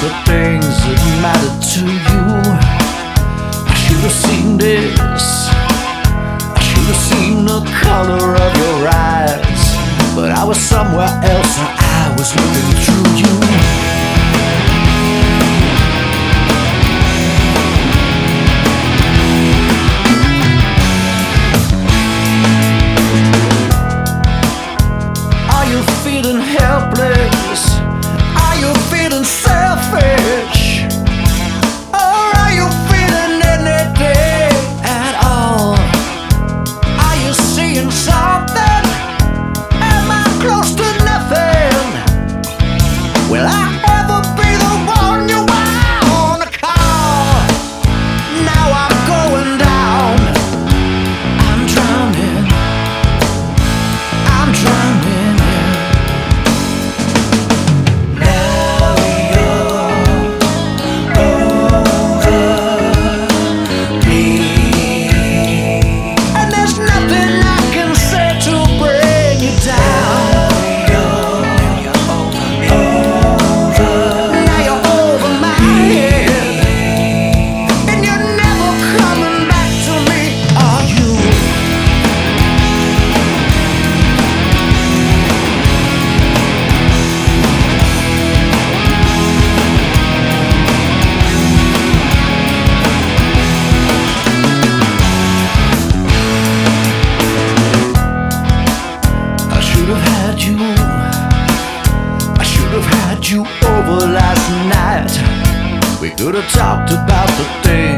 the things that mattered to you. I should have seen this, I should have seen the color of your eyes, but I was somewhere else and I was looking through you. Feeling helpless? Are you feeling selfish? Or are you feeling anything at all? Are you seeing something? Am I close to nothing? Will I ever be the one you wanna call? Now I'm going down. I'm drowning. I'm drowning. I should have had you over last night. We could have talked about the things